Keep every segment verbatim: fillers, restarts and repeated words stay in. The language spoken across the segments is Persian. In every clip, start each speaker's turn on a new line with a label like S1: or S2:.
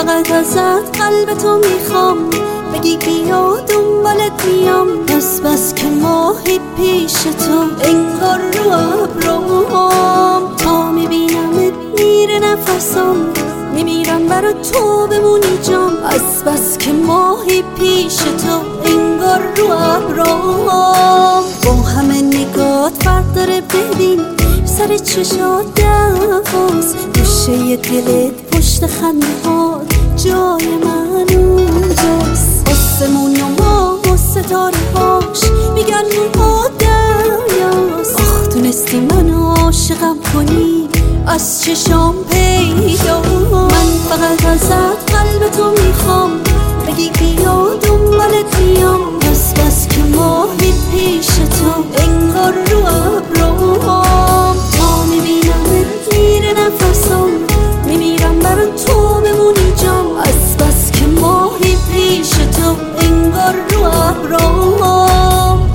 S1: فقط ازت قلب تو میخوام، بگی بیا دنبالت میام. بس بس که ماهی پیش تو انگار رو ابروام، تا میبینمت میره نفسم، میمیرم برا تو بمونی جام. بس بس که ماهی پیش تو انگار رو ابروام، با همه نگات فرق داره ببین، سر چشات دواست، گوشه دلت پشت خنده ها جای من اونجاست. آسمون و ما و ستاره هاش میگن موها دریاست. آخ تونستی منو عاشقم کنی از چشام پیدا. من فقط ازت قلب تو میخوام، بگی بیا دنبالت میام. بس بس که ماهی پیش تو انگار رو ابروام، تا میبینمت میره نفسم، میمیرم برا تو بمونی جام. از بس که ماهی پیش تو انگار رو ابروام.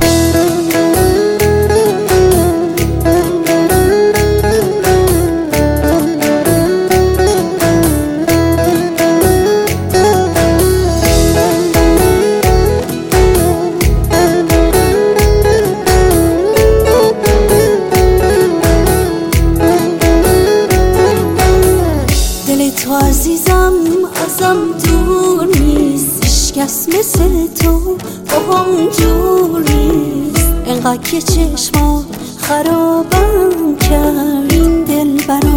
S1: تو عزیزم ازم دور نیست، هیچکس مثل تو با هم جور نیست. انقدر که چشمات خرابم کرد این دل برام